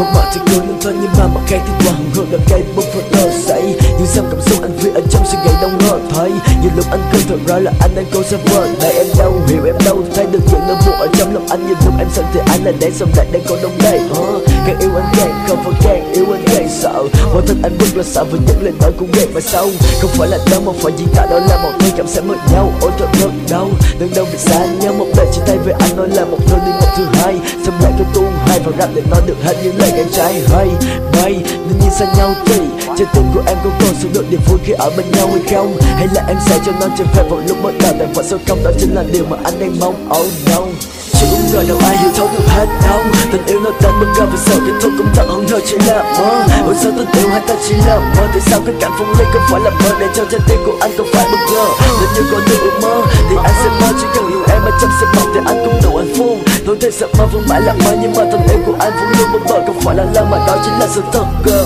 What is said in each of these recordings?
Một mặt thì cười nhưng thôi, nhưng mà mặt khác thì qua hồng hương đã cây bút phật tơ say. Nhưng sao cảm xúc anh vì ở trong suy nghĩ đông ngờ thấy. Nhiều lúc anh cười thật ra là anh đang cố sẽ vợ. Này em đâu hiểu em đâu, thấy được chuyện nó buồn ở trong lòng anh. Nhiều lúc em sợ thì anh là để xong lại đang còn đông đây. Càng yêu anh càng không phải càng yêu anh càng sợ. Bản thân anh rất là sợ với những lời nói cũng ghét mà sâu. Không phải là đâu mà phải diễn tả, đó là một thôi cảm sẽ mất nhau. Ôi thật rất đau, đừng đâu bị xa nhau. Một đời chia tay với anh nói là một thôi đi một thứ hai. Xong lại cứ tung hai vào rap để nói được hết những lời càng trái hay bay. Nên nhìn xa nhau thì trái tim của em có còn sự được niềm vui khi ở bên nhau hay không? Hay là em sẽ cho nó trở về vào lúc mới đầu, tại phải sao không? Đó chính là điều mà anh đang mong. Oh no, chỉ đúng rồi đâu ai hiểu thấu được hết đâu. Tình yêu nó đến bất ngờ và sợ kết thúc cũng thật không ngờ chỉ là mơ. Ôi sao tình yêu hai ta chỉ là mơ? Tại sao cái cảm phong ly không phải là mơ để cho trái tim của anh không phải bất ngờ? Nếu như còn được ước mơ thì anh sẽ mơ, chỉ cần yêu em ở trong sân mộng thì anh cũng đủ hạnh phúc. Tôi thấy sợ mơ vẫn mãi là mơ, nhưng mà tình yêu của anh vẫn luôn bất ngờ, không phải là lơ mà đó chính là sự thật cơ.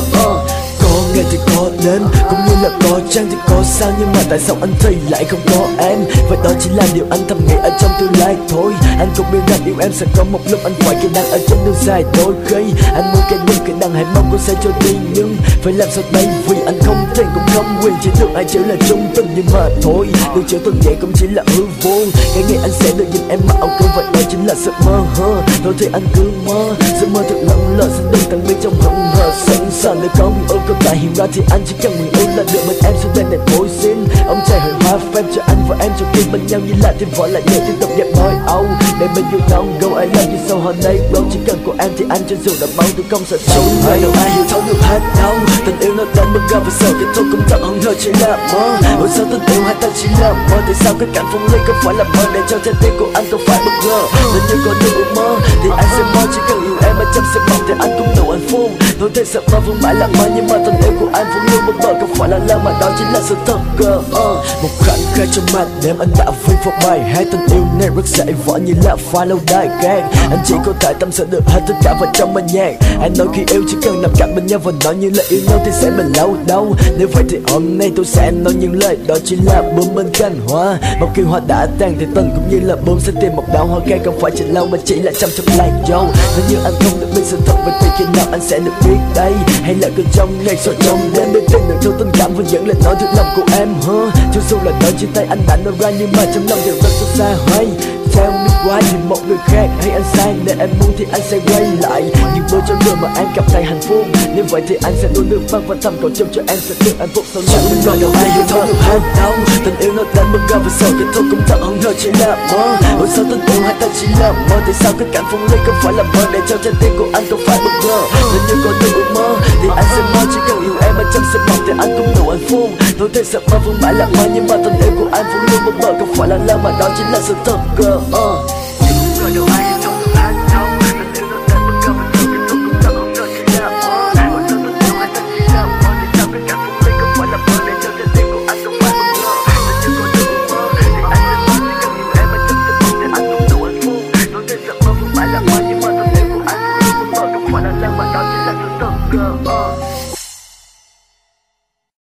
Có ngày thì có đêm, cũng như là có trăng thì có sao, nhưng mà tại sao anh thì lại không có em? Vậy đó chỉ là điều anh thầm nghĩ ở trong tương lai thôi. Anh cũng biết rằng yêu em sẽ có một lúc anh phải khi đang ở trên đường dài. Đôi khi anh muốn cái điều cái đằng hãy mong cô sẽ cho đi, nhưng phải làm sao đây vì anh không tiền cũng không quyền, chỉ được hai chữ là trung tình. Nhưng mà thôi, được chữ tình vậy cũng chỉ là hư vô. Cái ngày anh sẽ được nhìn em mà ok, vậy đó chính là sự mơ hơ. Thôi thì anh cứ mơ, giấc mơ thật lặng lờ, xin đừng tặng biết trong hững hờ sẵn sàng để có người ôm có tại hiện ra thì anh chỉ cần người yêu là được. Bên em sẽ bên này thôi xin ông trời hỡi hoa phép cho anh và em cho kim bên nhau như là thêm vỏ lại nhẹ tiếp tục dẹp nói âu để bên you don't go I love you so hôm nay bro. Chỉ cần của em thì anh cho dù đã máu tôi không sợ sâu. Hai đâu ai hiểu thấu được hết đâu. Tình yêu nó đến bất ngờ và sợ kết thúc cũng thật không ngờ chỉ là mơ. Ôi sao tình yêu hai ta chỉ là mơ? Tại sao cái cảm phong ly không phải là mơ để cho trái tim của anh không phải bất ngờ? Nếu như còn được ước mơ thì anh sẽ mơ, chỉ cần yêu em ở trong sân mộng thì anh cũng đủ hạnh phúc. Tôi thấy sợ mơ vẫn mãi là mơ, nhưng mà tình yêu của anh vẫn luôn bất ngờ, không phải là lơ mà đó chính là sự thật cơ. Một khoảnh khắc trong màn đêm anh đã viết một bài hát. Tình yêu này rất dễ vỡ như là pha lâu đài gang. Anh chỉ có thể tâm sự được hết tất cả vào trong âm nhạc. Anh nói khi yêu chỉ cần nằm cạnh bên nhau và nói như là yêu nhau thì sẽ bền lâu đâu. Nếu vậy thì hôm nay tôi sẽ nói những lời đó chỉ là bướm bên cạnh hoa. Một khi hoa đã tan thì tình cũng như là bướm sẽ tìm một đóa hoa khác, không phải chỉ lâu mà chỉ là chăm chăm lại dâu. Nếu như anh không được biết sự thật vậy thì khi nào anh sẽ được biết đây? Hay là cứ trong ngày rồi trong đêm bên tin được thâu tình cảm và những lời nói thật lòng của em hả? Cho dù là nói chia tay anh đã nói ra, nhưng mà trong lòng đều rất xót xa. Hay tell me why vì một người khác hay anh sai, để em muốn thì anh sẽ quay lại những bữa cho người mà anh cảm thấy hạnh phúc. Nếu vậy thì anh sẽ luôn được vang và thầm cầu chúc cho em sẽ được hạnh phúc sau này. Chẳng còn đâu ai hiểu thấu được hết đâu. Tình yêu nó đến bất ngờ và sợ kết thúc cũng thật không ngờ chỉ là mơ. Ôi sao tình yêu hai ta chỉ là mơ? Tại sao cái cảm phong ly không phải là mơ để cho trái tim của anh không phải bất ngờ? Nếu như còn được ước mơ thì anh sẽ mơ, chỉ cần yêu em ở trong sân mộng thì anh cũng đủ hạnh phúc. Tôi thấy sợ mơ vẫn mãi là mơ, nhưng mà tình yêu của anh vẫn luôn bất ngờ, không phải là lơ mà đó chính là sự thật cơ.